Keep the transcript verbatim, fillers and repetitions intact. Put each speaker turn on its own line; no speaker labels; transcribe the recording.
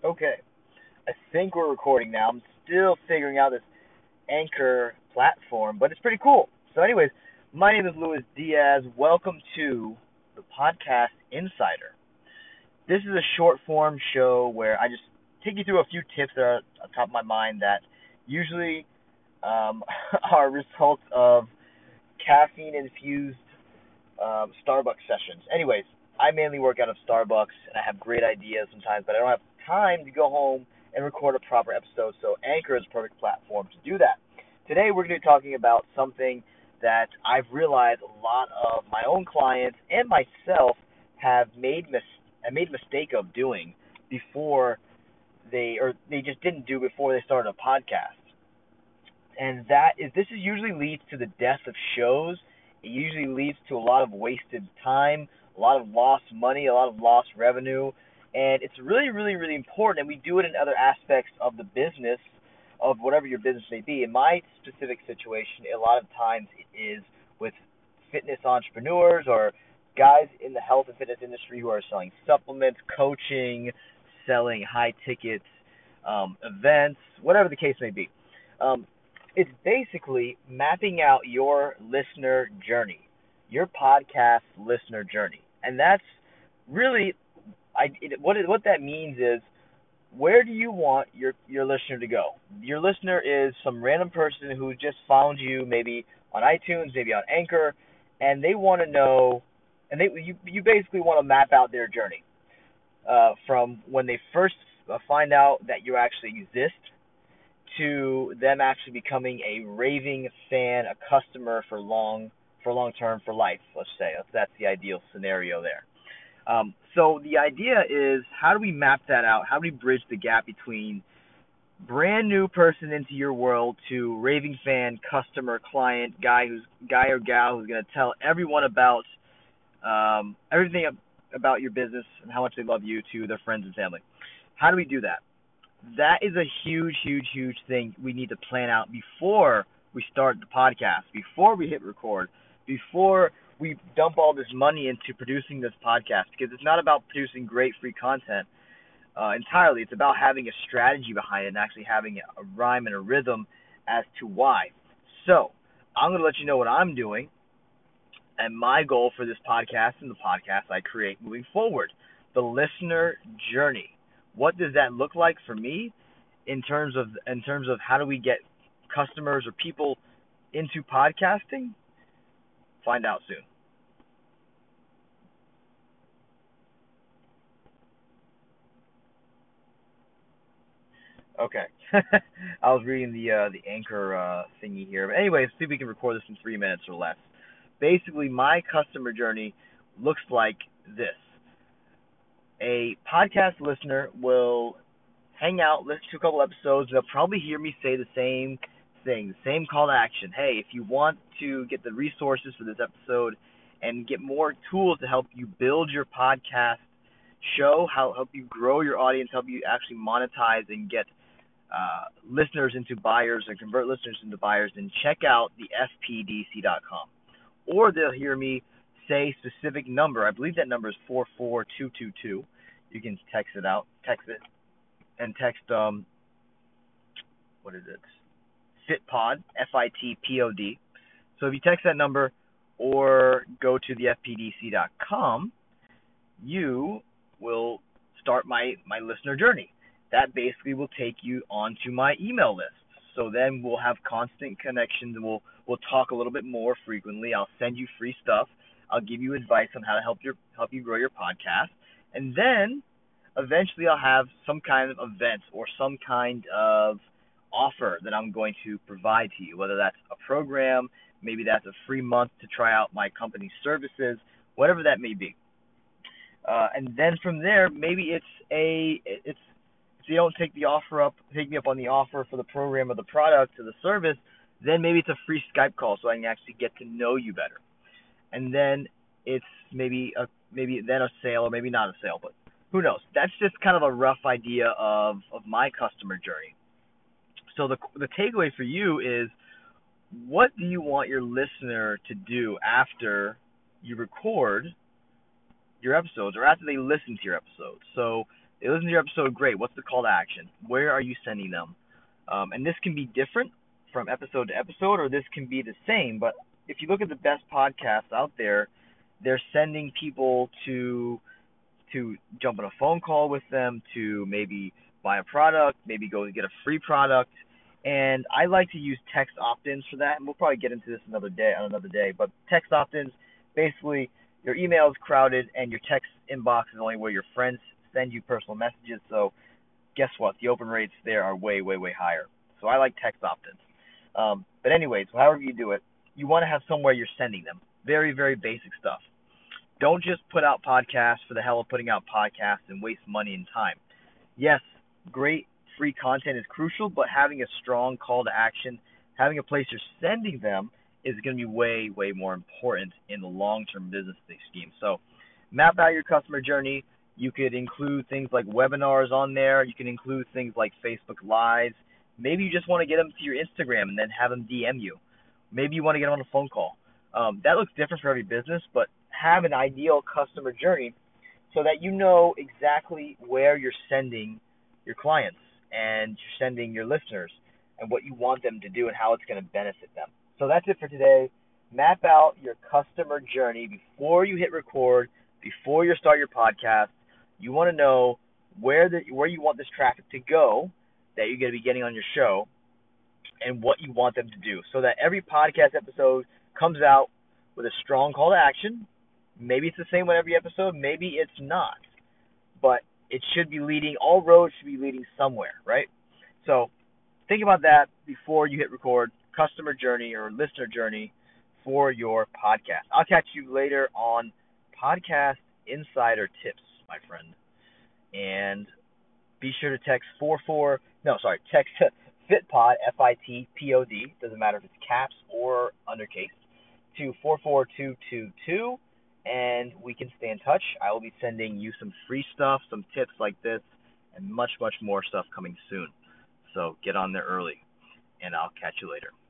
Okay, I think we're recording now. I'm still figuring out this Anchor platform, but it's pretty cool. So, anyways, my name is Luis Diaz. Welcome to the Podcast Insider. This is a short form show where I just take you through a few tips that are on top of my mind that usually um, are results of caffeine infused um, Starbucks sessions. Anyways, I mainly work out of Starbucks and I have great ideas sometimes, but I don't have time to go home and record a proper episode. So Anchor is a perfect platform to do that. Today we're going to be talking about something that I've realized a lot of my own clients and myself have made mis- made a mistake of doing before they or they just didn't do before they started a podcast, and that is this is usually leads to the death of shows. It usually leads to a lot of wasted time, a lot of lost money, a lot of lost revenue, and it's really, really, really important. And we do it in other aspects of the business, of whatever your business may be. In my specific situation, a lot of times it is with fitness entrepreneurs or guys in the health and fitness industry who are selling supplements, coaching, selling high tickets, um, events, whatever the case may be. Um, it's basically mapping out your listener journey, your podcast listener journey, and that's really I it, what it, what that means is where do you want your your listener to go? Your listener is some random person who just found you maybe on iTunes, maybe on Anchor, and they want to know, and they you you basically want to map out their journey uh, from when they first uh, find out that you actually exist to them actually becoming a raving fan, a customer for long for long term for life. Let's say that's the ideal scenario there. Um, so the idea is how do we map that out? How do we bridge the gap between brand new person into your world to raving fan, customer, client, guy who's guy or gal who's going to tell everyone about um, everything about your business and how much they love you to their friends and family. How do we do that? That is a huge, huge, huge thing we need to plan out before we start the podcast, before we hit record, before we dump all this money into producing this podcast, because it's not about producing great free content uh, entirely. It's about having a strategy behind it and actually having a rhyme and a rhythm as to why. So I'm going to let you know what I'm doing and my goal for this podcast and the podcast I create moving forward. The listener journey. What does that look like for me in terms of in terms of how do we get customers or people into podcasting? Find out soon. Okay. I was reading the uh, the anchor uh, thingy here. But anyway, see if we can record this in three minutes or less. Basically, my customer journey looks like this. A podcast listener will hang out, listen to a couple episodes, and they'll probably hear me say the same thing, the same call to action. Hey, if you want to get the resources for this episode and get more tools to help you build your podcast show, how help you grow your audience, help you actually monetize and get uh, listeners into buyers and convert listeners into buyers, then check out the F P D C dot com. Or they'll hear me say a specific number. I believe that number is four four two two two. You can text it out, text it, and text um what is it? FitPod, F I T P O D. So if you text that number or go to the F P D C dot com, you will start my, my listener journey. That basically will take you onto my email list. So then we'll have constant connections and we'll we'll talk a little bit more frequently. I'll send you free stuff. I'll give you advice on how to help your help you grow your podcast. And then eventually I'll have some kind of event or some kind of offer that I'm going to provide to you, whether that's a program, maybe that's a free month to try out my company's services, whatever that may be. Uh, and then from there, maybe it's a it's if you don't take the offer up, take me up on the offer for the program or the product or the service, then maybe it's a free Skype call so I can actually get to know you better. And then it's maybe a maybe then a sale or maybe not a sale, but who knows? That's just kind of a rough idea of of my customer journey. So the the takeaway for you is what do you want your listener to do after you record your episodes or after they listen to your episodes? So They listen to your episode, great. What's the call to action? Where are you sending them? Um, and this can be different from episode to episode, or this can be the same. But if you look at the best podcasts out there, they're sending people to to jump on a phone call with them, to maybe buy a product, maybe go and get a free product. And I like to use text opt-ins for that, and we'll probably get into this another day on another day. But text opt-ins, basically, your email is crowded, and your text inbox is only where your friends send you personal messages. So guess what? The open rates there are way, way, way higher. So I like text opt-ins. Um, but anyways, however you do it, you want to have somewhere you're sending them. Very, very basic stuff. Don't just put out podcasts for the hell of putting out podcasts and waste money and time. Yes, great free content is crucial, but having a strong call to action, having a place you're sending them is going to be way, way more important in the long-term business scheme. So map out your customer journey. You could include things like webinars on there. You can include things like Facebook Lives. Maybe you just want to get them to your Instagram and then have them D M you. Maybe you want to get them on a phone call. Um, that looks different for every business, but have an ideal customer journey so that you know exactly where you're sending your clients and you're sending your listeners and what you want them to do and how it's going to benefit them. So that's it for today. Map out your customer journey before you hit record, before you start your podcast. You want to know where the where you want this traffic to go that you're going to be getting on your show and what you want them to do, so that every podcast episode comes out with a strong call to action. Maybe it's the same with every episode, maybe it's not, but it should be leading, all roads should be leading somewhere, right? So think about that before you hit record, customer journey or listener journey for your podcast. I'll catch you later on Podcast Insider Tips, my friend. And be sure to text four four, no, sorry, text FitPod, F I T P O D, doesn't matter if it's caps or undercase, to four four two two two, and we can stay in touch. I will be sending you some free stuff, some tips like this, and much, much more stuff coming soon. So get on there early, and I'll catch you later.